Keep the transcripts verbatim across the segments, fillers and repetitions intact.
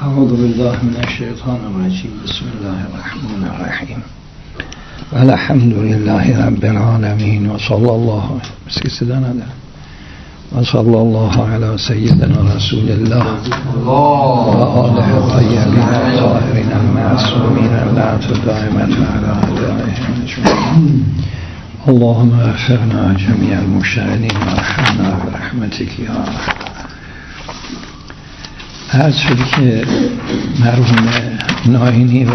اعوذ بالله من الشیطان الرجیم. بسم الله الرحمن الرحیم. الحمد لله رب العالمین و صلی الله و صلی الله علی سیدنا رسول الله و آله الطیبین الطاهرین المعصومین اللعنة دائمة علی اعدائهم اجمعین. اللهم اغفرنا جمیع المشتغلین و ارحمنا برحمتک یا ارحم. عرض شد که مرحوم ناینی و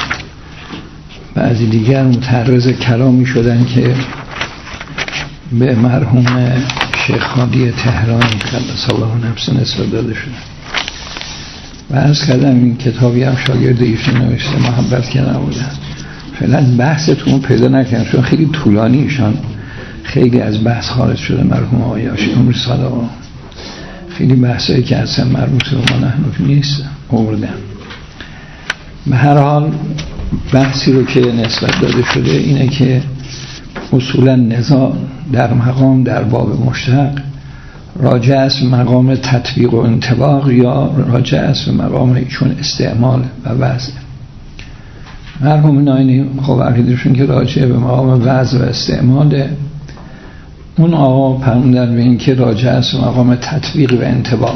بعضی دیگر متعرض کلامی شدن که به مرحوم شیخ خادی تهرانی قدس الله نفسه نسبت داده شده و عرض کردم این کتابی هم شاگرد ایشون نوشته، محبت که نبودن. فعلا بحثتون پیدا نکنم چون خیلی طولانی، ایشان خیلی از بحث خارج شده. مرحوم آقای عمری صادقی خیلی بحثایی که اصلا مربوط به ما نحنف نیست آوردن. به هر حال بحثی رو که نسبت داده شده اینه که اصولا نزاع در مقام در باب مشتق راجع است به مقام تطبیق و انطباق یا راجع است به مقام ایشون استعمال و وضع. مرحوم ناینی خب عقیدهشون که راجع به مقام وضع و استعماله، اون آقا فرمودن به این که راجع است مقام تطبیق و انطباق.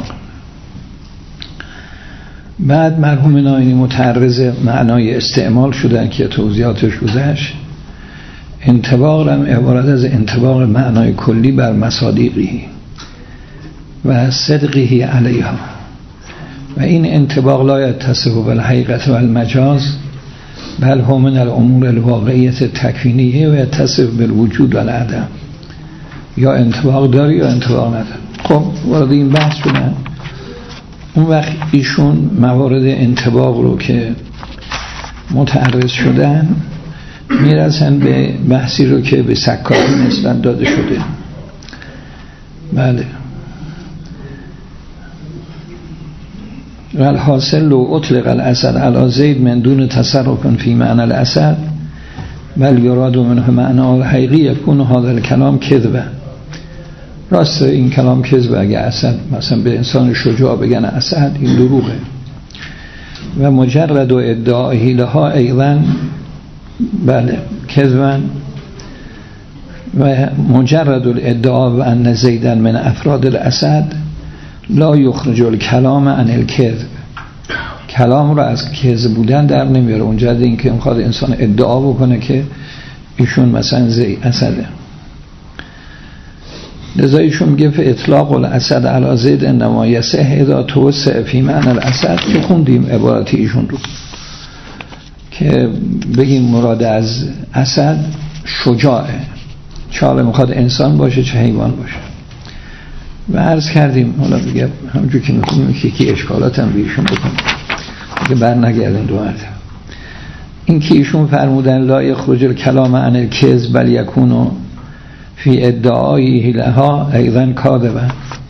بعد مرحوم ناینی متعرض معنای استعمال شدن که توضیحاتش گذشت. انطباق هم عبارت از انطباق معنای کلی بر مصادیقی و صدقی علیها و این انطباق لا یتصف بالحقیقت و المجاز بل هم من الامور الواقعیت تکوینیه و یتصف بالوجود و العدم. یا انطباق داری یا انطباق نداری. خب وارد این بحث شدن. اون وقت ایشون موارد انطباق رو که متعرض شدن میرسن به بحثی رو که به سکاتی نسبت داده شده. بله. والحاصل لو اطلق الاسد علی زید من دون تصرف فی معنی الاسد بل یراد منه معنی الحقیقی یکون هذا الکلام کذبه. راست این کلام کذبه. اگه اسد مثلا به انسان شجاع بگن اسد، این دروغه. و مجرد و ادعای لها ایضا بله کذبن و مجرد الادعا و ان زیدا من افراد الاسد لا یخرج الکلام عن الکذب. کلام رو از کذب بودن در نمیاره. اونجا این که میخواد انسان ادعا بکنه که ایشون مثلا زی اسده. لذا ایشون میگه فی اطلاق الاسد علی زید انما یصح اذا توسع فی معنی الاسد، که خوندیم عبارتی ایشون رو که بگیم مراد از اسد شجاعه، چه حالا میخواد انسان باشه چه حیوان باشه. و عرض کردیم حالا بگم همونجور که میخونیم که یکی اشکالات هم بیشون بکنیم که بر نگردیم دو مرتبه. این که ایشون فرمودن لا یخرج الکلام عن الکذب بل یکون فی ادعایی لها ایضا کاذبا،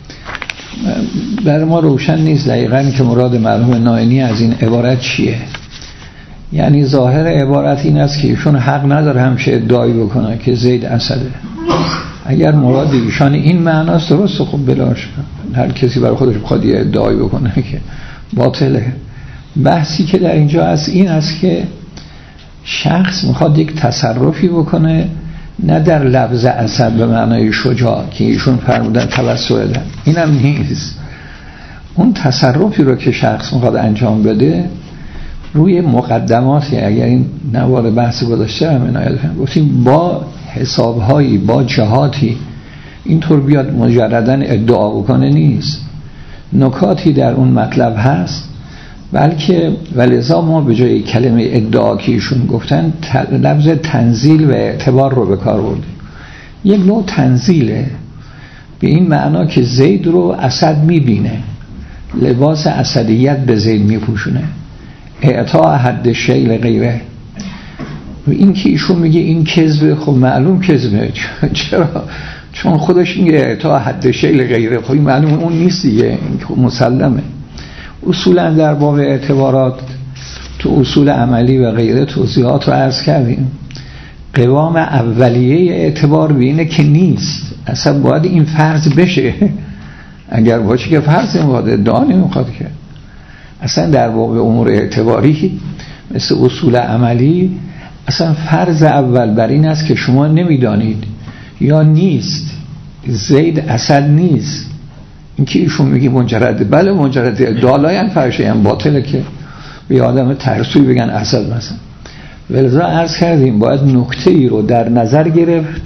برای ما روشن نیست دقیقاً که مراد مرحوم ناینی از این عبارت چیه. یعنی ظاهر عبارت این است که ایشون حق نداره همشه ادعایی بکنه که زید اسده. اگر مراد ایشان این معناست درست، خب بلاش هر کسی برای خودش بخواد یه ادعایی بکنه که باطله. بحثی که در اینجا هست این است که شخص میخواد یک تصرفی بکنه نه در لفظ اسد به معنای شجاع که ایشون فرمودن توسع دادن، اینم نیست. اون تصرفی رو که شخص میخواد انجام بده روی مقدماتی، اگر این نوار بحث گذاشته هم عنایت کنم، گفتیم با حسابهایی با جهاتی اینطور بیاد مجرداً ادعا بکنه نیست. نکاتی در اون مطلب هست، بلکه ولذا ما به جای کلمه ادعا که ایشون گفتن لفظ تنزیل و اعتبار رو به کار بردیم. یک نوع تنزیله به این معنا که زید رو اسد میبینه، لباس اسدیت به زید میپوشونه، اعطا حد شیء غیره. و این که ایشون میگه این کذبه، خب معلوم کذبه. چرا؟ چون خودش میگه اعطا حد شیء غیره، خب معلوم اون نیست دیگه، این مسلمه. اصولا در باب اعتبارات تو اصول عملی و غیره توضیحات رو عرض کردیم. قوام اولیه اعتبار به اینه که نیست، اصلا باید این فرض بشه. اگر باشه که فرض این باید ادعا نمیخواد که اصلا در واقع امور اعتباری مثل اصول عملی اصلا فرض اول بر این است که شما نمیدانید یا نیست زید اسد نیست. این که ایشون میگه مجرده، بله مجرده، دالاین فرشه هم باطله که به آدم ترسوی بگن اسد مثلا. ولذا عرض کردیم باید نکته ای رو در نظر گرفت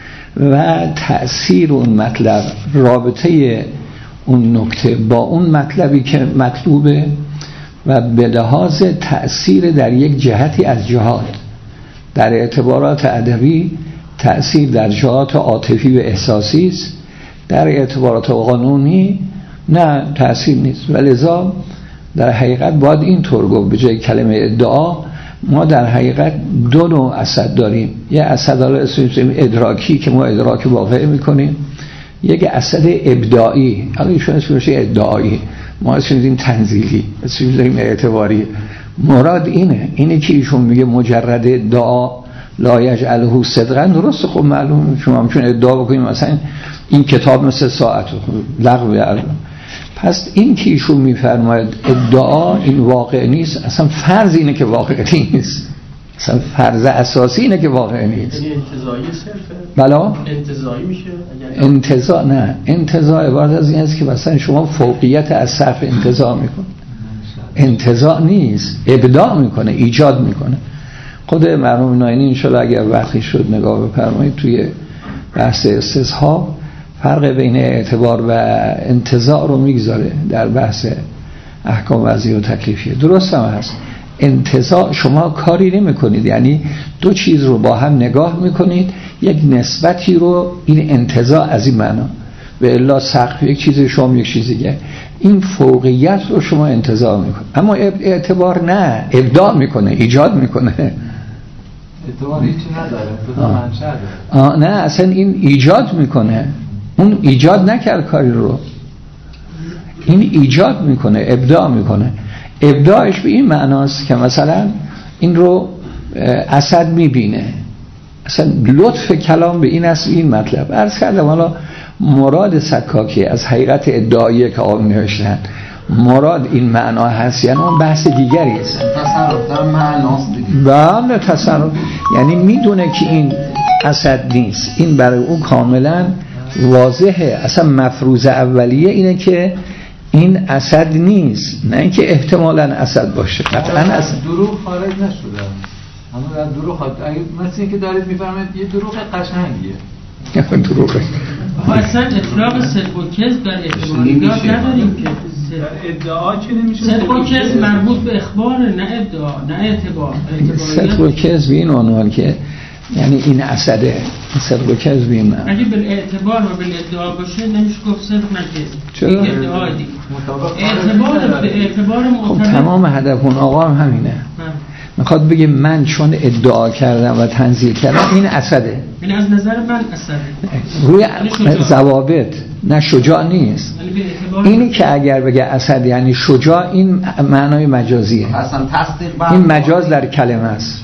و تأثیر اون مطلب، رابطه اون نکته با اون مطلبی که مطلوبه و به لحاظ تأثیر در یک جهتی از جهات، در اعتبارات ادبی تأثیر در جهات عاطفی و احساسی است، در اعتبارات قانونی نه تأثیر نیست. ولذا در حقیقت باید این طور گفت به جای کلمه ادعا ما در حقیقت دو نوع اسد داریم. یه اسد ادراکی که ما ادراک واقعی میکنیم، یک اسد ابداعی، حالا ایشون اسمش ادعایی، ما اسمش این تنزیلی، اسمش داریم اعتباری. مراد اینه اینه که ایشون میگه مجرد ادعا لا یجعله صدقا، درست خب معلومه شما هم چون ادعا بکنیم مثلا این کتاب مثل ساعت لغو. پس این که ایشون میفرماید ادعا این واقع نیست، اصلا فرض اینه که واقع نیست، اصلا فرض اساسی اینه که واقع نیست. یعنی انتزاعی صرفه؟ بلا؟ انتزاعی میشه؟ انتزاع نه، انتزاع عبارت از این است که مثلا شما فوقیت از سقف انتزاع میکنه. انتزاع نیست، ابداع میکنه، ایجاد میکنه. خود مرحوم ناینی انشالله اگر وقتی شد نگاه بفرمایید توی بحث استصحاب فرق بین اعتبار و انتزاع رو میگذاره در بحث احکام وضعی و تکلیفیه. درست هم هست، انتزاع شما کاری نمی کنید، یعنی دو چیز رو با هم نگاه میکنید، یک نسبتی رو، این انتزاع از این معنا، به الا سقف یک چیز شما یک چیز دیگه، این فوقیت رو شما انتزاع میکنید. اما اعتبار نه، ابداع میکنه، ایجاد میکنه. اعتبار هیچی نداره، خدا منشأ داره. نه اصلا این ایجاد میکنه، اون ایجاد نکرد کاری رو، این ایجاد میکنه، ابداع میکنه. ابداعش به این معناست که مثلا این رو اسد میبینه، اصلا لطف کلام به این است، این مطلب عرض کردم. حالا مراد سکاکی از حقیقت ادعایی که آقا نوشتن مراد این معنا هست، یعنی اون بحث دیگری است. تصرف در معناست دیگه. بله تصرف، یعنی میدونه که این اسد نیست، این برای اون کاملا واضحه. اصلا مفروض اولیه اینه که این اسد نیست، نه اینکه احتمالاً اسد باشه. قطعاً اسد. دروغ خارج نشده. اما در دروغ مثل اینکه دارید میفرمایید یه دروغ قشنگیه. دروغه. اصلا اطلاق صدق و کذب در اعتباریات نداریم که ادعا چه نمیشه؟ صدق و کذب مربوط به اخبار، نه ادعا، نه اعتبار. صدق و کذب این عنوان که یعنی این اسده، صدق و کذب این نه. اگه بالاعتبار و بالادعا باشه نمیشه گفت صدق نه کذب. چرا؟ ادعا دیگه. اعتبار به اعتبار معتبر. خب تمام هدف اون آقا هم همینه. میخواد بگه من چون ادعا کردم و تنزیل کردم این اسده. این از نظر من اسده. روی ضوابط، نه شجاع نیست. اینی که اگر بگه اسد یعنی شجاع، این معنای مجازیه. اصلا تصدیق این مجاز در کلمه است.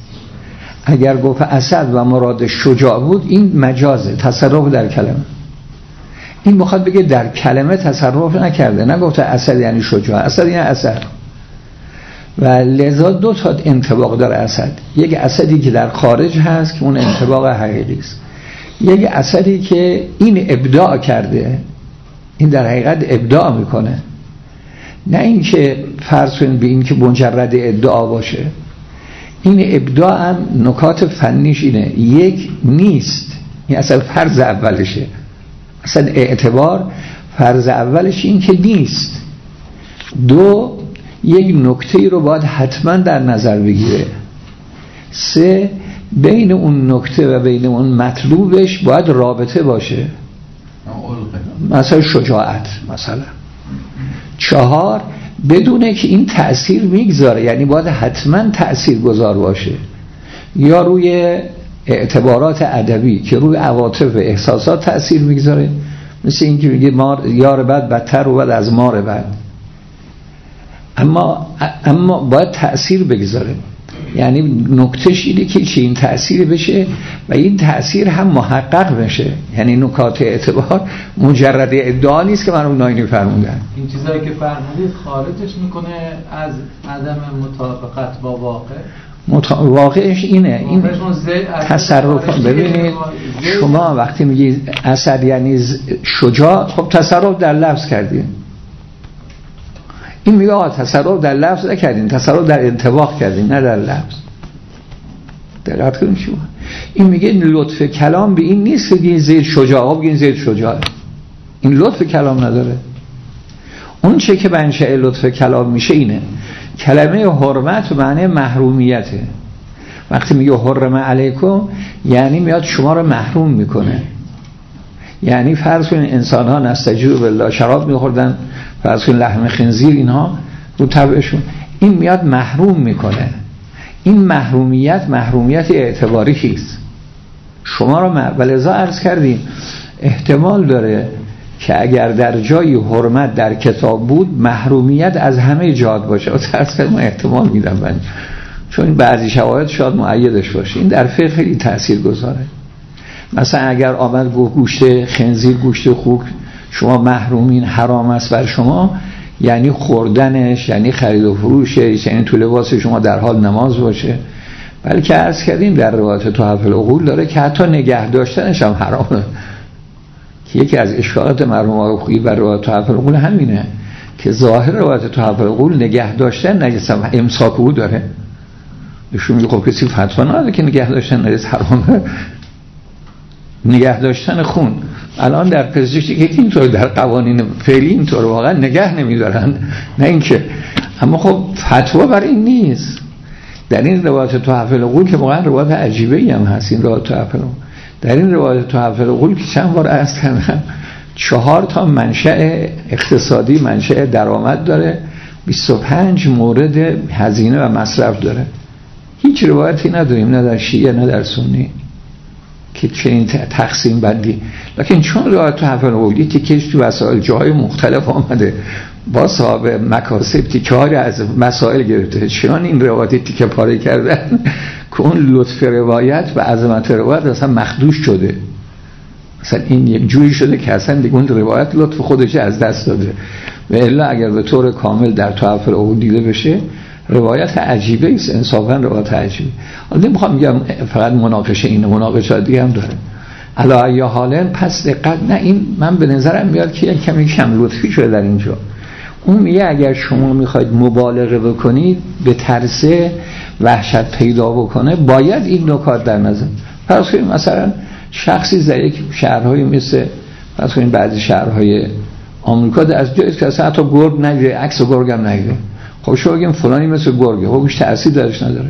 اگر گفت اسد و مراد شجاع بود این مجازه، تصرف در کلمه. این میخواد بگه در کلمه تصرف نکرده، نگفته اسد یعنی شجاع، اسد یعنی اسد. و لذا دو تا انطباق داره اسد، یک اسدی که در خارج هست که اون انطباق حقیقی است، یک اسدی که این ابداع کرده، این در حقیقت ابداع میکنه، نه اینکه فرض کنید به این که مجرد ادعا باشه. این ابداع هم نکات فنیش اینه، یک نیست، این اصلا فرض اولشه، اصلا اعتبار فرض اولش این که نیست. دو، یک نکته رو باید حتما در نظر بگیره. سه، بین اون نکته و بین اون مطلوبش باید رابطه باشه، مثلا شجاعت مثلا. چهار، بدونه که این تأثیر میگذاره، یعنی باید حتما تأثیر گذار باشه، یا روی اعتبارات ادبی که روی عواطف و احساسات تأثیر میگذاره، مثل این که میگه مار یار بد بدتر و بد از مار بد. اما اما باید تأثیر بگذاره. یعنی نکتهش اینه که چی این تأثیر بشه و این تأثیر هم محقق بشه. یعنی نکات اعتبار مجرد ادعا نیست که مرحوم ناینی فرمودن. این چیزایی که فرمودید خارجش میکنه از عدم مطابقت با واقع. مطا... واقعش اینه، این تصرف. ببینید شما وقتی میگی اثر یعنی شجاع، خب تصرف در لفظ کردین. این میگه آه تصرف در لفظ نکردین، تصرف در انطباق کردین نه در لفظ. دقت کنید شما. این میگه لطف کلام به این نیست که بگین زید شجاع، بگین زید شجاع. این لطف کلام نداره. اون چه که منشأ لطف کلام میشه اینه، کلمه حرمت به معنی محرومیته. وقتی میگه حرم علیکم یعنی میاد شما رو محروم میکنه. یعنی فرض کنید انسان ها نستجیب بالله شراب میخوردن، فرض کنید لحم خنزیر، اینها رو طبعشون، این میاد محروم میکنه. این محرومیت محرومیت اعتباری هست. شما رو مح... ولذا عرض کردیم احتمال داره که اگر در جای حرمت در کتاب بود محرومیت از همه جهات باشه. اصلا من احتمال میدم من، چون بعضی شواهد شاید مؤیدش باشه. این در فقه خیلی تأثیر گذاره. مثلا اگر آمد گوشت خنزیر، گوشت خوک شما محرومین، حرام است بر شما، یعنی خوردنش، یعنی خرید و فروشش، یعنی تو لباس شما در حال نماز باشه. بلکه عرض کردیم در روایت تحف العقول داره که حتی نگه داشتنش هم حرامه. که یکی از اشکالات مرحوم آقایی بر روایت تحف العقول همینه که ظاهر روایت تحف العقول نگه داشتن نجس امساک او داره. نشون میگه خب کسی فتوا نداره که نگه داشتن نجس حرامه. نگه داشتن خون الان در پزشکی که اینطور در قوانین فعلی اینطور واقعا نگه نمیدارن، نه اینکه، اما خب فتوا بر این نیست. در این روایت تحف العقول که واقعا روایت عجیبه‌ای هم هست، این روایت تحف العقول، در این روایت تحف العقول که چند بار عرض کردم چهار تا منشأ اقتصادی، منشأ درآمد داره، بیست و پنج مورد هزینه و مصرف داره. هیچ روایتی نداریم نه در شیعه نه در سنی که چنین تقسیم بندی. لکن چون روایت تحف العقول تیکش تو وسائل جای مختلف آمده با صاحب مکاسب تیکه‌ای از مسائل گرفته، چون این روایت تیکه پاره کردن که اون لطف روایت و عظمت روایت اصلا مخدوش شده. اصلا این یک جوری شده که اصلا دیگه اون روایت لطف خودش از دست داده. و الا اگر به طور کامل در تحف العقول دیده بشه روایت عجیبه است، انصافا روایت عجیبه. حالا نمیخوام بگم فقط مناقشه اینه، مناقشات دیگه هم داره. علا ای حالن پس دقت، نه این من به نظرم میاد که یک کمی کم لطفی شده در اینجا. اون میگه اگر شما میخواید مبالغه بکنید به ترس وحشت پیدا بکنه باید این نکات در نظر. فرض کنید مثلا شخصی در یک شهرهای مثل فرض کنید بعضی شهرهای آمریکا در از جایی که اصلا حتی گرگ نگیره، عکس گرگ هم نگیره، خب شما بگیم فلانی مثل گرگه، خب هیچ تأثیر درش نداره.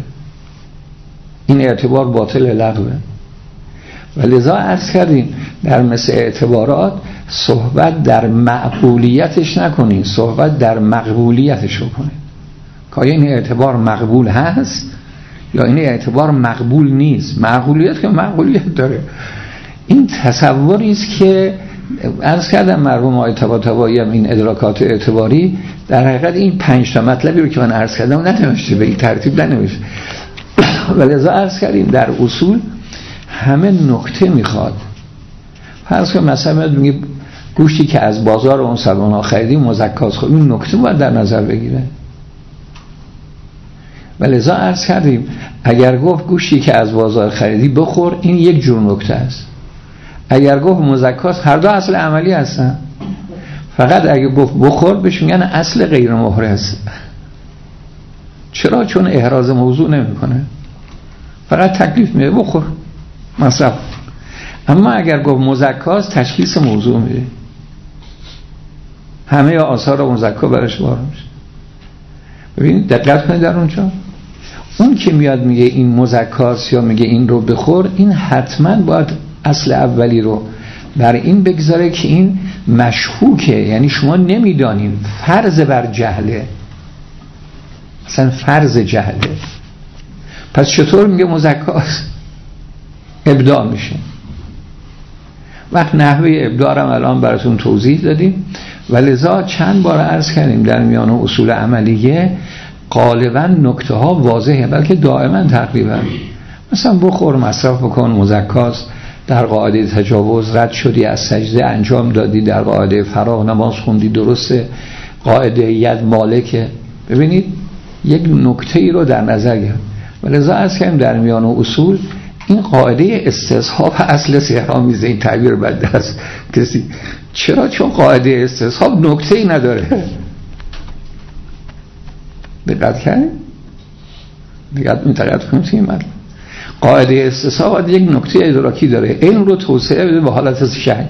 این اعتبار باطل لغوه. و لذا عرض کردیم در مثل اعتبارات صحبت در معقولیتش نکنید، صحبت در مقبولیتش بکنید. که این اعتبار مقبول هست یا این اعتبار مقبول نیست. معقولیت که معقولیت داره. این تصوری است که عرض کردم مرحوم آقای طباطبایی هم این ادراکات اعتباری در حقیقت این پنج تا مطلبی رو که من عرض کردم ننوشته، به این ترتیب ننوشته. ولذا عرض کردیم در اصول همه نکته میخواد. فرض کن مثلا میگه گوشتی که از بازار اون سلمان خریدی مزکاست، خب این نکته باید در نظر بگیره. ولذا عرض کردیم اگر گفت گوشتی که از بازار خریدی بخور، این یک جور نکته است. اگر گفت مزکاست، هر دو اصل عملی هستن. فقط اگر گفت بخور بهش میگن اصل غیر محرز. چرا؟ چون احراز موضوع نمیکنه، فقط تکلیف میده بخور مصرف. اما اگر گفت مزکاست تشخیص موضوع میده، همه آثار مزکا برش وارد میشه. ببینید دقت کنید در اونجا اون که میاد میگه این مزکاست یا میگه این رو بخور، این حتما باید اصل اولی رو بر این بگذاره که این مشکوکه، یعنی شما نمیدانیم، فرض بر جهله، اصلا فرض جهله. پس چطور میگه مزکاست؟ ابداع میشه. وقت نحوه ابداع رو الان براتون توضیح دادیم و لذا چند بار عرض کردیم در میان اصول عملیه غالبا نکته ها واضحه، بلکه دائما تقریبا مثلا بخور، مصرف بکن، مزکاست، در قاعده تجاوز رد شدی، از سجده انجام دادی، در قاعده فراغ نماز خوندی، درسته، قاعده ید مالکه. ببینید یک نکته ای رو در نظر گرفت. ولذا از کم در میان اصول این قاعده استصحاب اصل سحرآمیزه، این تعبیر بد است کسی. چرا؟ چون قاعده استصحاب نکته ای نداره. دقت کردید؟ دقت متقد کنید این مطلب. قاعده استصحاب یک نکته ادراکی داره، علم رو توسعه بده به حالت شک.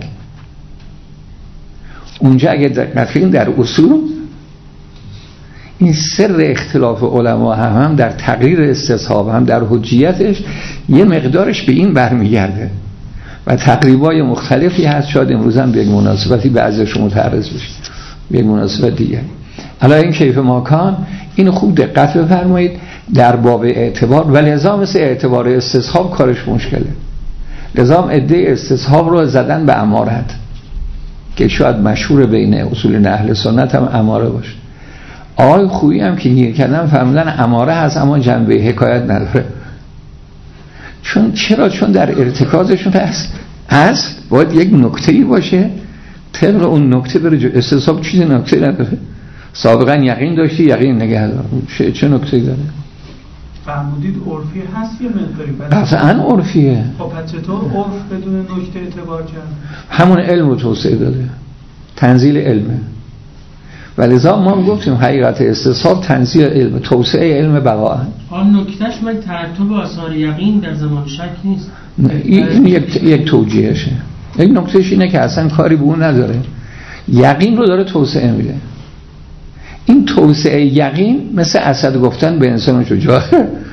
اونجا اگه دقت کنید در اصول این سر اختلاف علما هم, هم در تقریر استصحاب هم در حجیتش یه مقدارش به این برمیگرده و تقریبای مختلفی هست. شاید امروز هم به یک مناسبتی بعضیش متعرض بشه، به یک مناسبت دیگه. حالا این کیف ماکان این خوب دقت بفرمایید در باب اعتبار، ولی لزام مثل اعتبار استصحاب کارش مشکله. لزام عده استصحاب رو زدن به امارت که شاید مشهور بین اصول اهل سنت هم اماره باشه. آقای خویی هم که گیر کردن فرمودن اماره هست اما جنبه حکایت نداره. چون چرا؟ چون در ارتکازشون هست اصل باید یک نکته‌ای باشه، طبق اون نکته بره. استصحاب چیزی نکته نداره. سابقا یقین داشتی، یقین نگه دار. چه نکته‌ای داره؟ فرمودید عرفی هست یه مقداری؟ قطعاً عرفیه. خب پس چطور عرف بدون نکته اعتبار کرد؟ همون علم رو توسعه داده، تنزیل علمه. ولذا ما هم گفتیم حقیقت استصحاب تنزیل علم، توسعه علم بقا. آن نکتهش من ترتب آثار یقین در زمان شک نیست. این یک یک توجیهشه. یک نکتهش اینه که اصلا کاری به اون نداره، یقین رو داره توسعه میده. این توسعه یقین مثل اسد گفتن به انسان شجاع،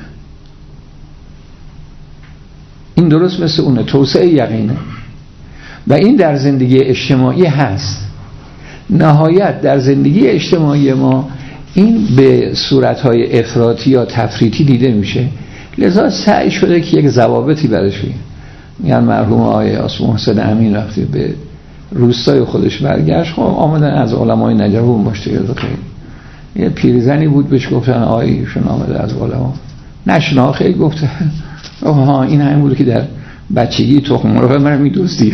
این درست مثل اونه، توسعه یقینه. و این در زندگی اجتماعی هست. نهایت در زندگی اجتماعی ما این به صورتهای افراطی یا تفریطی دیده میشه. لذا سعی شده که یک ضوابطی برش بگیم. میگن مرحوم آقای محسن امین وقتی به روستای خودش برگشت، خب آمدن از علمای نجف باشه یاد خیلی یه پیرزنی بود بهش گفتن آقای ایشون آمده از علما، نشنا خیلی گفته ها این همین بود که در بچگی تخم مرغ من می‌دوزید.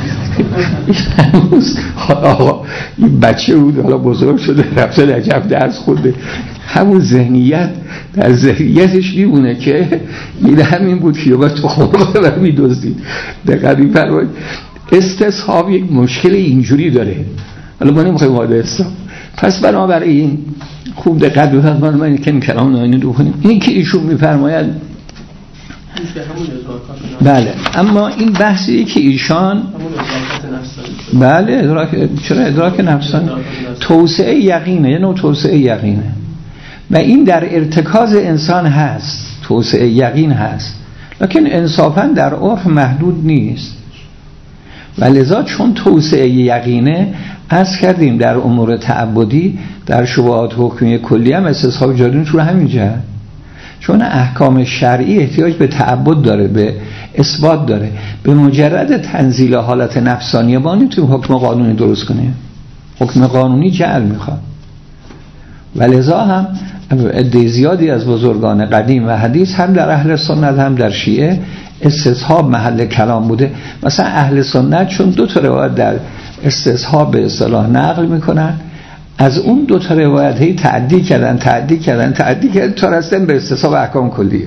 آقا این بچه بود حالا بزرگ شده رفته نجف درس خونده، همون ذهنیت در ذهنیتش میمونه که این همین بود که باید تخم مرغ من می‌دوزید. دقیقاً می‌فرمایید استصحاب یک مشکل اینجوری داره. حالا ما نمی‌خوایم وارد استصحاب، پس بنابراین خوب دقت بفرمایید. من که این کلام ناینی رو کنیم این که ایشون می‌فرماید بله، اما این بحثی که ایشان بله ادراک، چرا ادراک نفسانی؟ توسعه یقینه، یه نوع توسعه یقینه و این در ارتکاز انسان هست، توسعه یقین هست، لکن انصافا در عرف محدود نیست. و لذا چون توسعه یقینه از کردیم در امور تعبدی در شبهات حکمی کلی هم استصحاب جاری رو همین جهت، چون احکام شرعی احتیاج به تعبد داره، به اثبات داره. به مجرد تنزیل حالت نفسانی ما نمیتونیم حکم قانونی درست کنیم. حکم قانونی جعل میخواد. و لذا هم عده زیادی از بزرگان قدیم و حدیث هم در اهل سنت هم در شیعه استصحاب محل کلام بوده. مثلا اهل سنت چون دو تا روایت در استصحاب به اصطلاح نقل میکنن، از اون دو تا روایت هی تعدی کردن تعدی کردن تعدی کردن تا رسیدن به استصحاب احکام کلیه.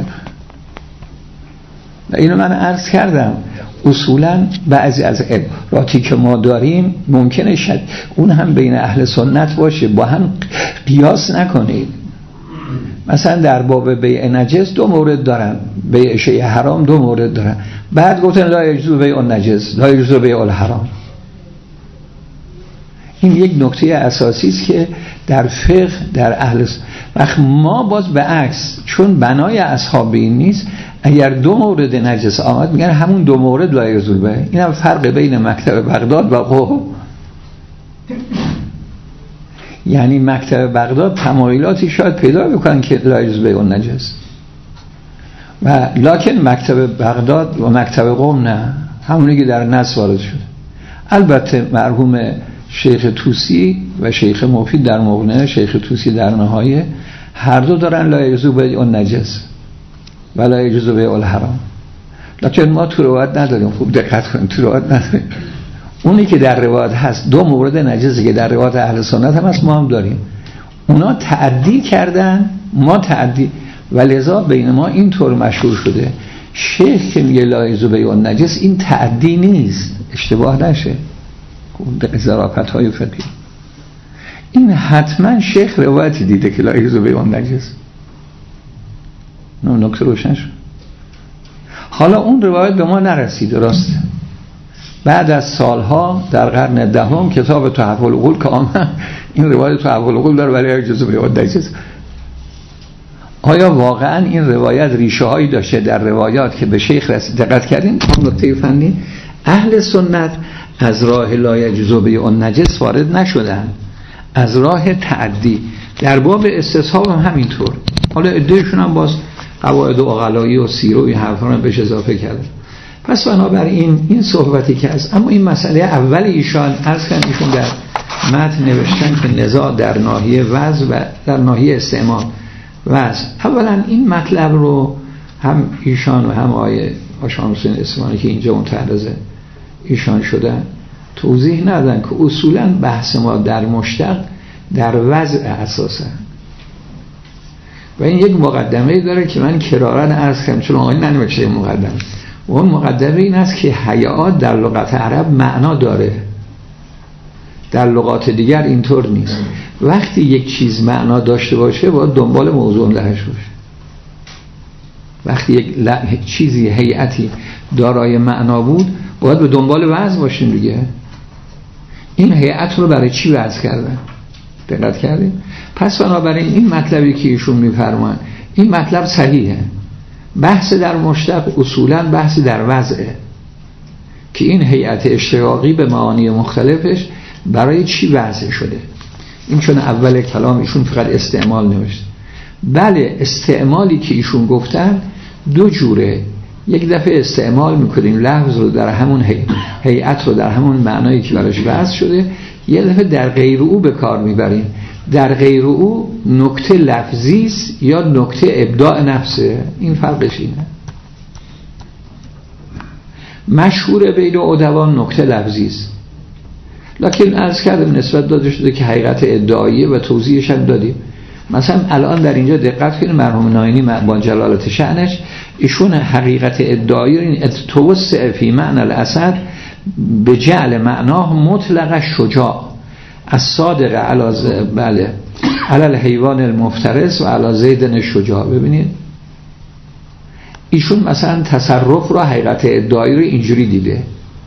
و اینو من عرض کردم اصولا بعضی از عباراتی که ما داریم ممکنه شد اون هم بین اهل سنت باشه، با هم قیاس نکنید. مثلا در باب بیع نجس دو مورد دارن، بیع شیء حرام دو مورد دارن، بعد گفتن لا یجوز بیع النجس لا یجوز بیع الحرام. این یک نکته اساسی است که در فقه در اهل وقت ما باز به عکس، چون بنای اصحاب این نیست، اگر دو مورد نجس آمد میگن همون دو مورد لا یجوز بیع. این هم فرق بین مکتب بغداد و قم. یعنی مکتب بغداد تمایلاتی شاید پیدا بکنن که لا یجوز بیع النجس، و لکن مکتب بغداد و مکتب قم نه، همونی که در نص وارد شده. البته مرحوم شیخ طوسی و شیخ مفید در مغنیه، شیخ طوسی در نهایه هر دو دارن لا یجوز بیع النجس و لا یجوز بیع الحرام. لکن ما تو روایت نداریم. خوب دقت کنید، تو روایت نداریم. اونی که در روایت هست دو مورد نجسی که در روایت اهل سنت هم هست، ما هم داریم. اونا تعدی کردن، ما تعدی، و لذا بین ما اینطور مشهور شده شیخ که میگه لا یجوز بیع النجس این تعدی نیست، اشتباه نشه. ظرافت های فقهی این حتما شیخ روایتی دیده که لا یجوز بیع النجس. نه نکته روشن شد. حالا اون روایت به ما نرسید، درست؟ بعد از سالها در قرن دهم کتاب تحف العقول که آمد این روایت تحف العقول داره ولی یجوز بیع النجس. آیا واقعا این روایت ریشه هایی داشته در روایات که به شیخ رسید؟ دقت کردین؟ نکته فنی اهل سنت از راه لا یجوز بیع النجس وارد نشدن، از راه تعدی. در باب استصحاب هم همینطور. حالا ادعیشون هم باز قواعد عقلایی و سیره و این حرفا رو بهش اضافه کرده. پس بنابراین این صحبتی که هست، اما این مسئله اول ایشان عرض کردن ایشون در متن نوشتن که نزاع در ناحیه وضع و در ناحیه استعمال وضع. اولا این مطلب رو هم ایشان و هم آیه آشان حسین اسمانی که اینجا متعرض ایشان شدن توضیح ندادن که اصولا بحث ما در مشتق در وضع اساسا، و این یک مقدمه داره که من کرارن عرض کنم چون آقای ننوشته مقدمه. و اون مقدمه این است که حیات در لغت عرب معنا داره، در لغات دیگر اینطور نیست. وقتی یک چیز معنا داشته باشه باید دنبال موضوع لهش باشه. وقتی یک ل... چیزی هیئتی دارای معنا بود باید به دنبال وضع باشیم دیگه. این هیئت رو برای چی وضع کردن؟ دقت کردیم؟ پس بنابراین این مطلبی که ایشون میفرمان این مطلب صحیحه. بحث در مشتق اصولا بحث در وضعه که این هیئت اشتقاقی به معانی مختلفش برای چی وضع شده. این چون اول کلام ایشون فقط استعمال نوشته. بله استعمالی که ایشون گفتن دو جوره. یک دفعه استعمال میکنیم لفظ رو در همون هیئت رو در همون معنایی که براش وضع شده، یک دفعه در غیر او به کار میبریم. در غیر او نکته لفظی است یا نکته ابداع نفسه. این فرقش اینه. مشهور بین ادبان نکته لفظی است، لکن عرض کردم نسبت داده شده که حقیقت ادعاییه و توضیحش هم دادیم. مثلا الان در اینجا دقت کنید مرحوم ناینی با جلالت شأنش ایشون حقیقت ادعایی این توسع فی معنی الاسد به جعل معناه مطلق شجاع از صادق علاز بله علل حیوان المفترس و علا زیدن شجاع. ببینید ایشون مثلا تصرف را حقیقت ادعایی رو اینجوری دیده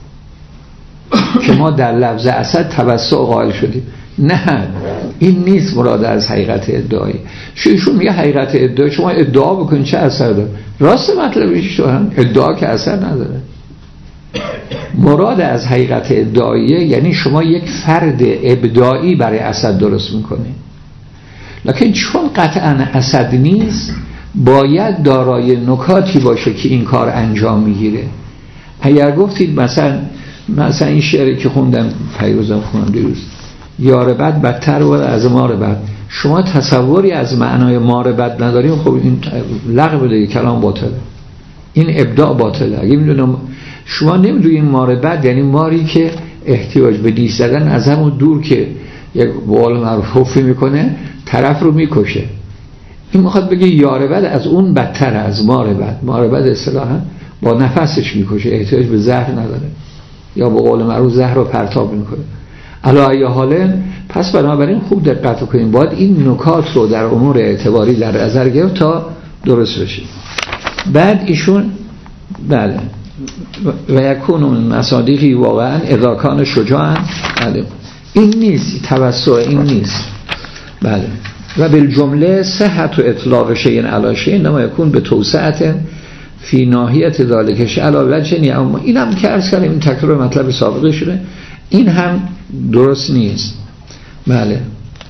که ما در لفظ اسد توسع قائل شدیم. نه این نیست مراد از حقیقت ادعایی. ایشون میگه حقیقت ادعایی شما ادعا بکنید چه اثر داره. راست مطلبش شوهن ادعا که اثر نداره. مراد از حقیقت ادعاییه یعنی شما یک فرد ابداعی برای اسد درست میکنید، لکن چون قطعا اسد نیست باید دارای نکاتی باشه که این کار انجام میگیره. اگر گفتید مثلا مثلا این شعری که خوندم پیروزم خوندم دیروز، یار بد بدتر و از مار بد، شما تصوری از معنای مار بد نداریم، خب این لغو دیگه، کلام باطله، این ابداع باطله. اگه میدونم شما نمیدونید مار بد یعنی ماری که احتیاج به دیش زدن از همون دور که یک بال معروفی میکنه طرف رو میکشه، این میخواد بگه یار بد از اون بدتر از مار بد. مار بد اصطلاحاً با نفسش میکشه، احتیاج به زهر نداره، یا به قول معروف زهر رو پرتاب میکنه. علا ای حاله پس بنابراین خوب دقت کنیم، باید این نکات رو در امور اعتباری در نظر گرفت تا درست بشه. بعد ایشون بله و یکون مصادیقی واقعا اذاکان شجاعن، بله این نیست توسع، این نیست. بله و بالجمله صحت و اطلاق شیء علی شیء انما یکون به توسعه فی ناحیت ذالک علی وجه. اما اینم که عرض کردیم این تکرار مطلب سابقه شده، این هم درست نیست. بله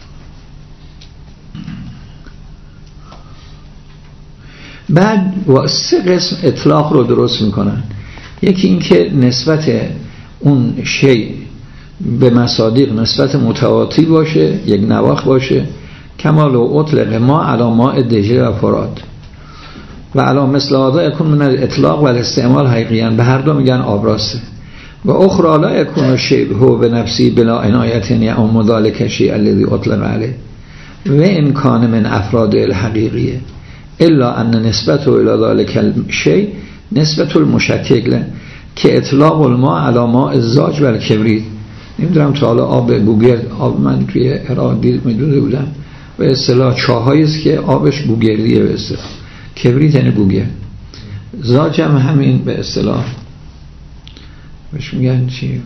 بعد سه قسم اطلاق رو درست میکنن. یکی این که نسبت اون شی به مصادیق نسبت متواتی باشه، یک نواخ باشه، کمال و اطلق ما علی ماء دجله و فرات و علی مثل هذا یکون من الاطلاق و الاستعمال حقیقیاً، به هر دو میگن آب راسته. و اخرى لا یکون شیء به نفسی بلا عنایت یعم ذلک الشیء الذی اطلق علیه و ان کان من افراد الحقیقیه الا ان نسبته الی ذلک الشیء نسبت المشکک که اطلاق الماء علی ماء الزاج و الکبریت. نمیدونم تا حالا آب گوگل، آب من توی عراق دید میدونده بودم به اصطلاح چاهایی است که آبش گوگلیه، به اصطلاح کبریت یعنی گوگل، زاج هم همین به اصطلاح بهش میگن چی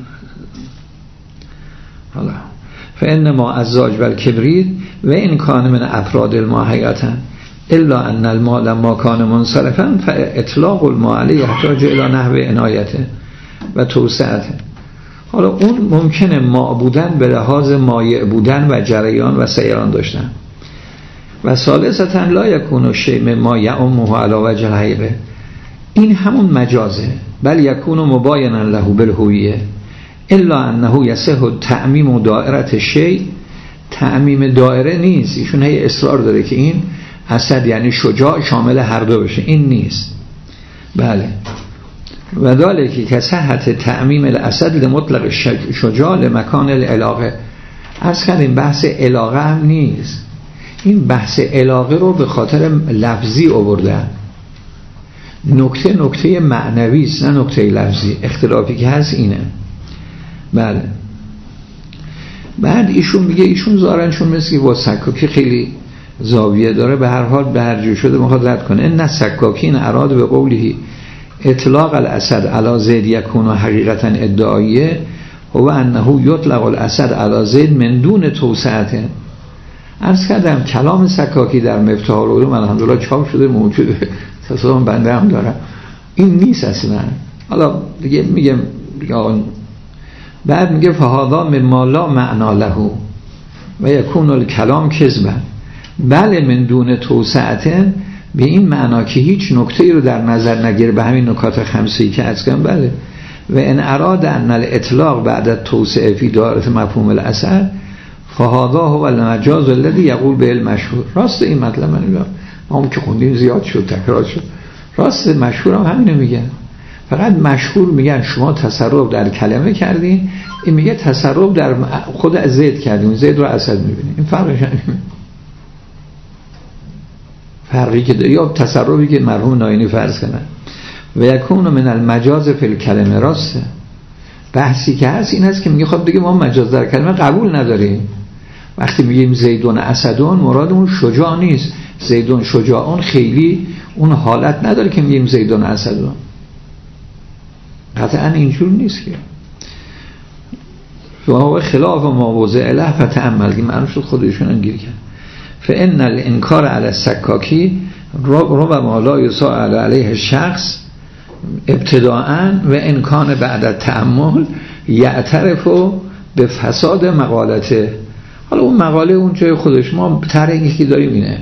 حالا فانما الزاج و الکبریت و ان کان من افراد الماء حقیقتا الا ان الماء لما کان منصرفا فاطلاق الماء علیه یحتاج الی نحو عنایته و توسعته. حالا اون ممکنه ماء بودن به لحاظ مایع بودن و جریان و سیران داشتن. و ثالثاً لا یکون شیء ما یعمه علی وجه الحقیقه، این همون مجازه، بل یکون مباینا له بالهویه الا انه یصح تعمیم دائره شیء، تعمیم دائره نیست. ایشون هی اصرار داره که این اسد یعنی شجاع شامل هر دو بشه، این نیست. بله و ذالک که صحت تعمیم الاسد لمطلق شجاع لمکان العلاقه. عرض کردیم بحث علاقه هم نیست، این بحث علاقه رو به خاطر لفظی آوردن. نکته نکته معنوی است نه نکته لفظی، اختلافی که هست اینه. بله بعد ایشون میگه ایشون ظاهرا چون مثل با سکاکی خیلی زاویه داره، به هر حال به هر جو شده میخواد رد کنه. ان سکاکین اراد به قوله اطلاق الاسد علی زید یکون حقیقتا ادعایه هو انه یطلق الاسد علی زید من دون توسعته. عرض کردم کلام سکاکی در مفتاح العلوم الحمدلله چاپ شده، موجوده، تصادم بنده هم دارم، این نیست اصلا. حالا دیگه میگم بعد میگه فهذا مما لا معنا له و یکون الکلام کذبا بله من دون توسعته، به این معنا که هیچ نکته‌ای رو در نظر نگیره، به همین نکات خمسه‌ای که از کردم. بله و ان اراد ان الاطلاق بعد توسعه فی دائره مفهوم الاثر فهذا هو المجاز الذي یقول به المشهور. راست این مطلب من میگم، ما هم که خوندیم زیاد شد تکرار شد، راست مشهور هم همینو میگن. فقط مشهور میگن شما تصرف در کلمه کردین، این میگه تصرف در خود زید کردین، زید رو اسد میبینین. این فرقش همینه، فرقی که داره، یا تصرفی که مرحوم ناینی فرض کنن و یکون من المجاز فی الکلمه. راسته بحثی که هست این هست که میگه خب دیگه ما مجاز در کلمه قبول نداریم. وقتی میگیم زیدون اسدون مرادمون شجاع نیست، زیدون شجاعون خیلی اون حالت نداره که میگیم زیدون اسدون، قطعا اینجور نیست که و خلاف ما وضع له فتأمل که معلوم شد خودشون هم گیر کرد. فإن الانکار علی السکاکی ربما لا یساء علیه شخص ابتداءً و انکان بعد تأمل یعترف به فساد مقالته. حالا اون مقاله اون جای خودش، ما طرحی که داریم اینه.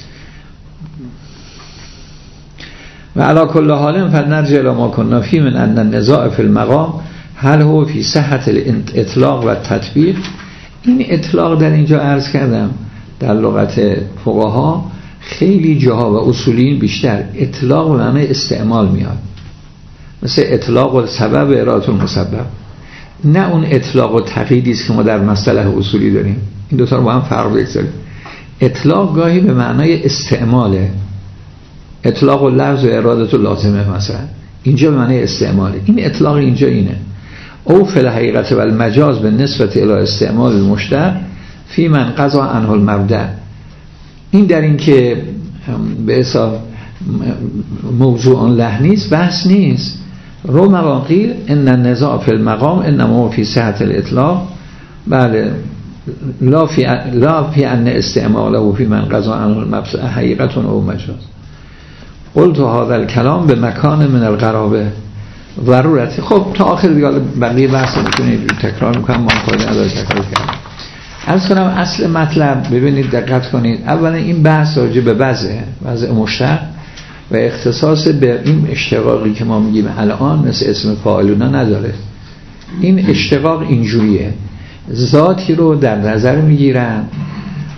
و علی کل حال فنرجع الی ما کنا فی من ان النزاع فی المقام هل هو فی صحت الاطلاق و تطبیق. این اطلاق در اینجا عرض کردم در لغت فقها خیلی جاها و اصولین بیشتر اطلاق و معنی استعمال میاد، مثل اطلاق و سبب اراده المسبب، نه اون اطلاق و تقییدی است که ما در مصطلح اصولی داریم. این دو تا رو با هم فرق بگذاریم. اطلاق گاهی به معنای استعماله، اطلاق و لفظ و اراده و لازمه مثلا، اینجا به معنای استعماله. این اطلاق اینجا اینه او فی الحقیقت و المجاز به نسبت الی استعمال المشتق فی من قضا عنه المبدأ. این در این که به حساب موضوع له نیست، بحث نیست. رو مواقیر ان النزاع فی المقام انما فی صحت الاطلاق. بله لا فی لا فی ان استعماله فی من قضا عنه المبدأ حقیقت او مجاز. قلت هذا الكلام به مکان من القرابه ضرورتی. خب تا آخر دیگه بقیه بحث میکنید تکرار میکنم، ما خود نداره تکرار کنم. عرض کنم اصل مطلب ببینید دقت کنید. اولا این بحث راجع به وضع وضع مشتق و اختصاص به این اشتقاقی که ما میگیم الان مثل اسم فاعلونا نداره. این اشتقاق اینجوریه، ذاتی رو در نظر میگیرن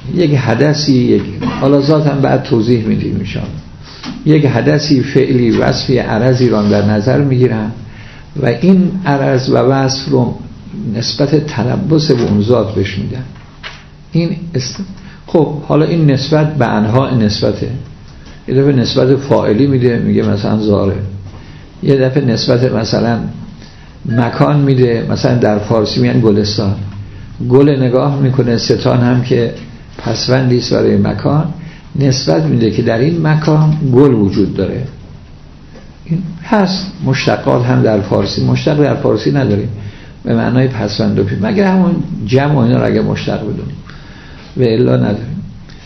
یک حدثی، یک حالا ذاتم بعد توضیح میدیم میشم، یک حدثی فعلی وصفی عرضی را در نظر میگیرن و این عرض و وصف رو نسبت تلبس به اون ذات بهش میدن. این است... خب حالا این نسبت به انواع نسبته، یه دفعه نسبت فاعلی میده میگه مثلا زاره، یه دفعه نسبت مثلا مکان میده، مثلا در فارسی میگن گلستان، گل نگاه میکنه، ستان هم که پسوندی است برای مکان، نسبت میده که در این مکان گل وجود داره. این هست. مشتقات هم در فارسی، مشتق در فارسی نداریم به معنای پسوند و پی، مگر همون جمع و اینا رو اگه مشتق بدونیم و الا نداریم.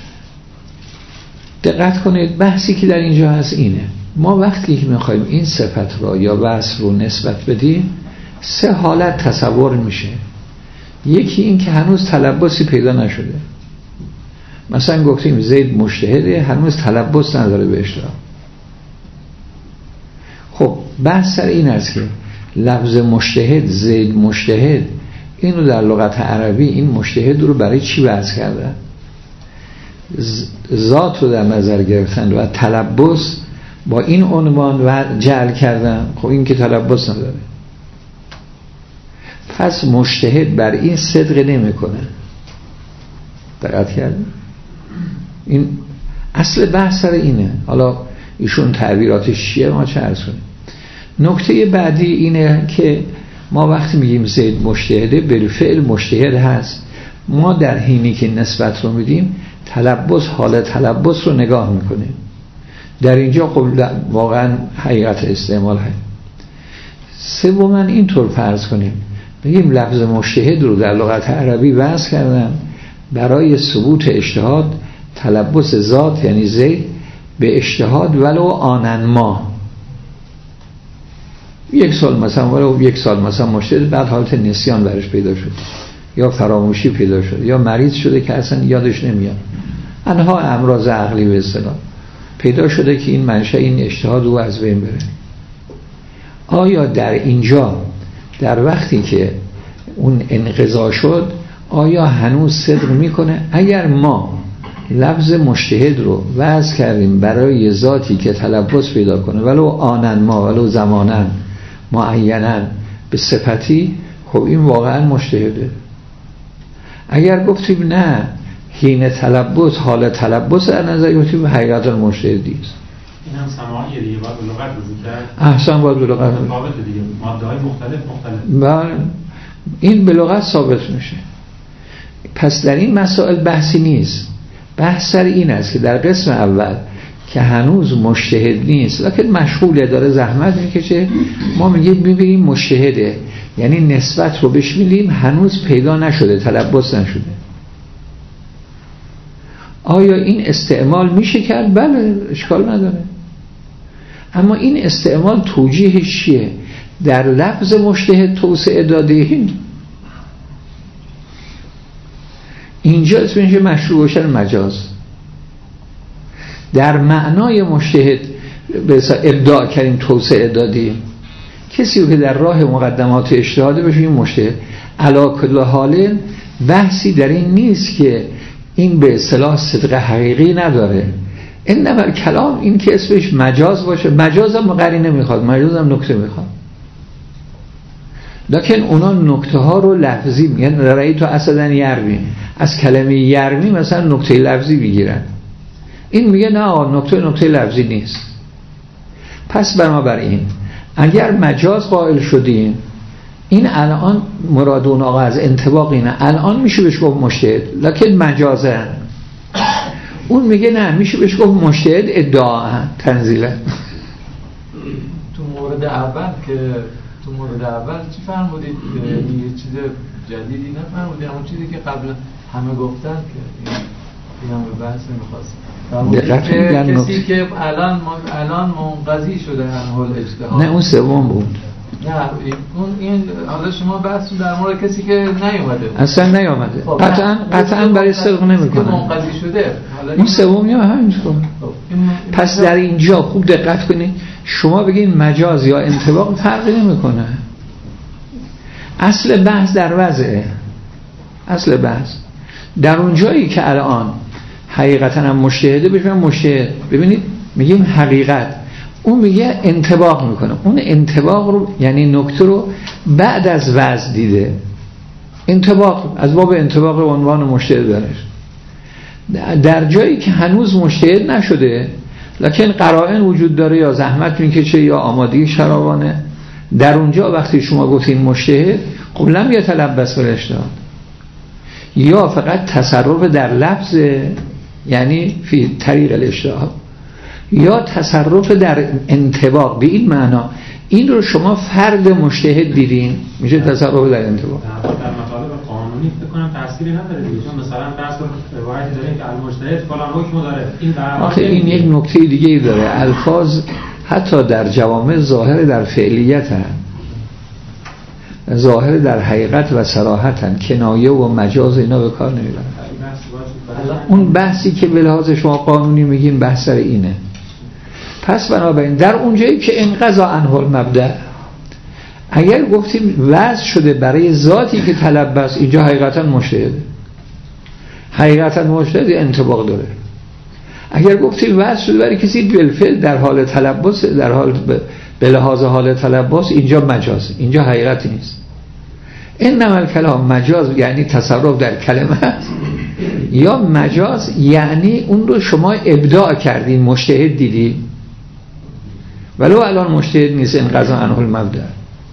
دقت کنید بحثی که در اینجا هست اینه، ما وقتی که میخوایم این صفت را یا وصف رو نسبت بدیم سه حالت تصور میشه. یکی این که هنوز تلبسی پیدا نشده، مثلا گفتیم زید مجتهده، هنوز تلبس نداره به اشتراک. خب بحث سر این است که لفظ مجتهد، زید مجتهد، اینو در لغت عربی این مجتهد رو برای چی وضع کردن؟ ذات رو در نظر گرفتن و تلبس با این عنوان و جعل کردن. خب این که تلبس نداره، پس مجتهد بر این صدق نمیکنه. دقت کردن؟ این اصل بحث سر اینه. حالا ایشون تعبیراتش چیه ما چه عرض کنیم. نکته بعدی اینه که ما وقتی میگیم زید مجتهده بالفعل مجتهد هست، ما در حینی که نسبت رو میدیم تلبس، حال تلبس رو نگاه میکنیم. در اینجا قبل واقعا حقیقت استعمال هست. سوماً اینطور فرض کنیم بگیم لفظ مجتهد رو در لغت عربی وضع کردن برای ثبوت اجتهاد، تلبس ذات یعنی زید به اجتهاد ولو آنن ما، یک سال مثلا ولو یک سال مثلا مجتهد، بعد حالت نسیان برش پیدا شد یا فراموشی پیدا شد یا مریض شده که اصلا یادش نمیاد، انها امراض عقلی به اصطلاح پیدا شده که این منشأ این اجتهاد او از بین بره. آیا در اینجا در وقتی که اون انقضا شد آیا هنوز صدق میکنه؟ اگر ما لفظ مجتهد رو وضع کردیم برای ذاتی که تلبس پیدا کنه ولو آنن ما ولو زمانن معینن به صفتی، خب این واقعا مجتهده. اگر گفتیم نه حین تلبس، حال تلبس در نظر گفتیم حقیقت المجتهدی است، این هم سماعیه دیگه، باید به لغت رجوع کرد. احسن، باید به لغت ثابت دیگه، ماده‌های مختلف مختلف بله این به لغت ثابت میشه. پس در این مسائل بحثی نیست. بحث سر این است که در قسم اول که هنوز مجتهد نیست لکن مشغوله، داره زحمت میکشه، ما میگیم میبینیم مجتهده، یعنی نسبت رو بهش میدیم هنوز پیدا نشده، تلبس نشده. آیا این استعمال میشه کرد؟ بله، اشکال نداره. اما این استعمال توجیهش چیه؟ در لفظ مجتهد توسعه دادیم، اینجا اسمش مشروع باشن مجاز. در معنای مجتهد به ابداع کردیم، توسعه دادیم. کسی که در راه مقدمات اجتهاد بشه این مجتهد. علی کل حال بحثی در این نیست که این به اصطلاح صدق حقیقی نداره. این نمر کلام این که اسمش مجاز باشه، مجاز هم قرینه میخواد، مجاز هم نکته میخواد، لکن اونا نکته ها رو لفظی میگن. رأی تو اسدن یرمی، از کلمه یرمی مثلا نکته لفظی بگیرن، این میگه نه نکته نکته لفظی نیست. پس بنابراین اگر مجاز قائل شدیم، این الان مراد اون آقا از انطباق اینه، الان میشه بهش گفت مجتهد لکن مجازه. اون میگه نه، میشه بهش گفت مجتهد ادعا تنزیلا. تو مورد اول که تو مورد اول چی فرمودید؟ یه چیز جدیدی نفرمودید، اما چیزی که قبل همه گفتن که این هم به بحث نمیخواست. کسی که الان الان منقضی شده انحال اجتهاد. نه اون سوم بود. نه اون این حالا شما بحث در مورد کسی که نیومده، اصلا نیومده، قطعا قطعا برای صدق نمیکنه، منقضی شده. اون سوم یا همینطور. پس در اینجا خوب دقت کنید، شما بگین مجاز یا انطباق فرقی نمیکنه. اصل بحث در وضعه، اصل بحث در اون جایی که الان حقیقتا هم مجتهده بشن مجتهد، ببینید میگیم حقیقت، اون میگه انطباق میکنه، اون انطباق رو یعنی نکته رو بعد از وضع دیده، انطباق از باب انطباق رو عنوان مجتهد داره. در جایی که هنوز مجتهد نشده لکن قرائن وجود داره یا زحمت میکشه یا آمادگی شرابانه، در اونجا وقتی شما گفتین مجتهد خب لم یتلبس بالاجتهاد، یا فقط تصرف در لفظ یعنی فی طریق الاجتهاد، یا تصرف در انطباق. به این معنا این رو شما فرد مجتهد دیدین میشه تصرف در انطباق. در مطالب قانونی فکر کنم تأثیری نداره دیگه، چون مثلا فرض کنید روایتی داریم که المجتهد فلان حکم داره، این آخه این یک نکته دیگه ای داره، الفاظ حتی در جوامع ظاهر در فعلیت هست، ظاهر در حقیقت و صراحت هست، کنایه و مجاز اینا به کار نمیبرن. اون بحثی که به لحاظ شما قانونی میگین بحث سر اینه. پس بنابراین در اونجایی که انقضا عنه المبدأ، اگر گفتیم وضع شده برای ذاتی که تلبس، اینجا حقیقتا مجتهد، حقیقتا مجتهد انطباق داره. اگر گفتیم وضع شده برای کسی بالفعل در حال تلبس، در حال به لحاظ حال تلبس، اینجا مجاز، اینجا حقیقتی نیست. انما الکلام مجاز یعنی تصرف در کلمه است، یا مجاز یعنی اون رو شما ابداع کردین، مجتهد دیدی ولو الان مجتهد نیست، انقضا عنه المبدأ.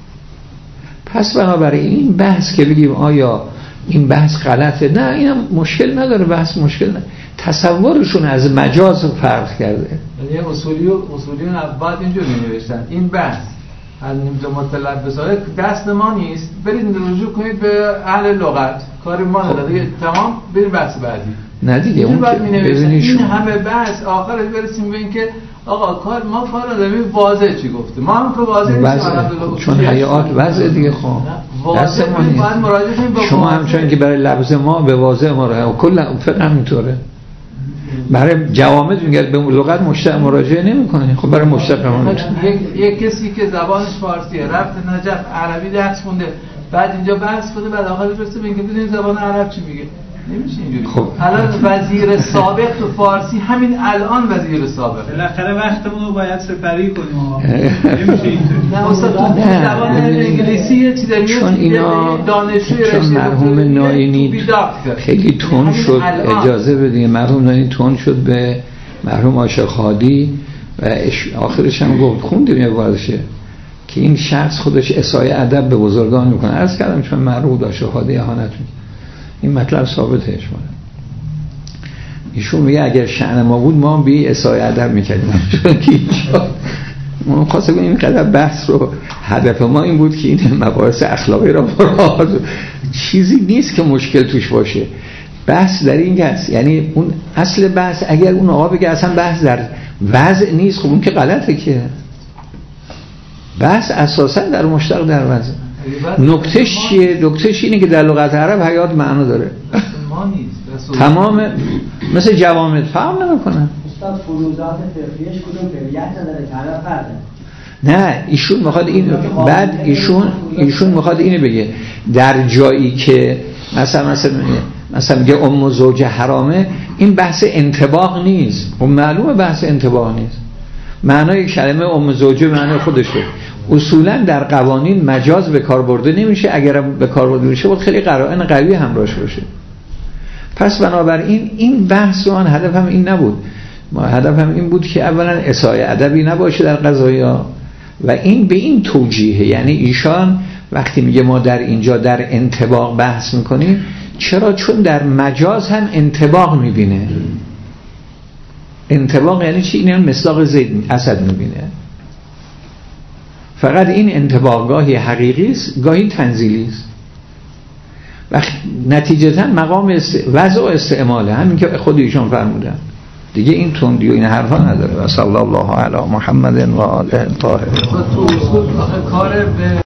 پس بنابراین این بحث که بگیم آیا این بحث غلطه، نه اینم مشکل نداره، بحث مشکل نه، تصورشون از مجاز فرق کرده. یعنی اصولی و اصولیون بعد اینجور می نوشتن این بحث از نمیده متلبسات دست ما نیست، برید رجوع کنید به اهل لغت، کاری ما نداره دیگه، تمام برید بحث بعدی. نه دیگه اون ببینید این همه بحث آخرش برسیم به این که آقا کار ما کار نداریم، واضح چی گفته، ما هم که واضح نیست چون حیات وضع دیگه. خب واضح باید مراجعه کنیم با شما همچنان که برای لفظ ما به واضح ما رو کل فقه همینطوره، برای جوامع میگه به لغت مشتق مراجعه نمی‌کنه، خب برای مشتق ما یک یک کسی که زبانش فارسیه رفت نجف عربی درس خونده، بعد اینجا بحث کنه، بعد آخرش برسه میگه ببینید زبان عرب چی میگه، نمیشه اینجوری. خب الان وزیر سابق تو فارسی همین الان وزیر سابق، بالاخره وقتمون رو باید سپری کنیم، نمیشه اینطوری. نه استاد تو زبان انگلیسی چی داریم، چون اینا دانشجوی چون مرحوم ناینی خیلی تون شد، اجازه بدید، مرحوم ناینی تون شد به مرحوم عاشق هادی و آخرش هم گفت خوندیم یه بارشه که این شخص خودش اسای ادب به بزرگان میکنه. عرض کردم چون مرحوم عاشق هادی اهانت میکنه، این مطلب ثابته اشماله. ایشون میگه اگر شأن ما بود ما هم بی اسای ادب میکردیم، چون که اینجا ما خواستم بگیم این قدر بحث رو هدف ما این بود که این مباحث اخلاقی را برای چیزی نیست که مشکل توش باشه. بحث در این هست، یعنی اون اصل بحث اگر اون آقا بگه اصلا بحث در وضع نیست، خب اون که غلطه، که بحث اساسا در مشتق در وضع. نکتهش چیه؟ نکتهش اینه که در لغت عرب حیات معنا داره، تمام مثل جوامع فهم نمیکنن. استاد فروضات فقهیش کدوم فعلیت نداره که فرده؟ نه ایشون میخواد این بعد ایشون ایشون میخواد اینو بگه در جایی که مثلا مثلا مثلا میگه ام زوج حرامه، این بحث انطباق نیست، اون معلومه بحث انطباق نیست، معنای کلمه ام زوجه معنای خودشه. اصولا در قوانین مجاز به کار برده نمیشه، اگر به کار برده بشه باید خیلی قرائن قوی همراهش باشه. پس بنابراین این بحث من هدفم این نبود، ما هدفم این بود که اولا اسای ادبی نباشه در قضایا و این به این توجیه، یعنی ایشان وقتی میگه ما در اینجا در انطباق بحث میکنیم، چرا؟ چون در مجاز هم انطباق میبینه. انطباق یعنی چی؟ این هم مصداق زید اسد میبینه. فقط این انطباق گاهی حقیقی است، گاهی تنزیلی است و نتیجتا مقام است... وضع و استعماله، همین که خود ایشان فرمودن دیگه، این تندی و این حرفا نداره. و صلی الله علی محمد و آله الطاهرین.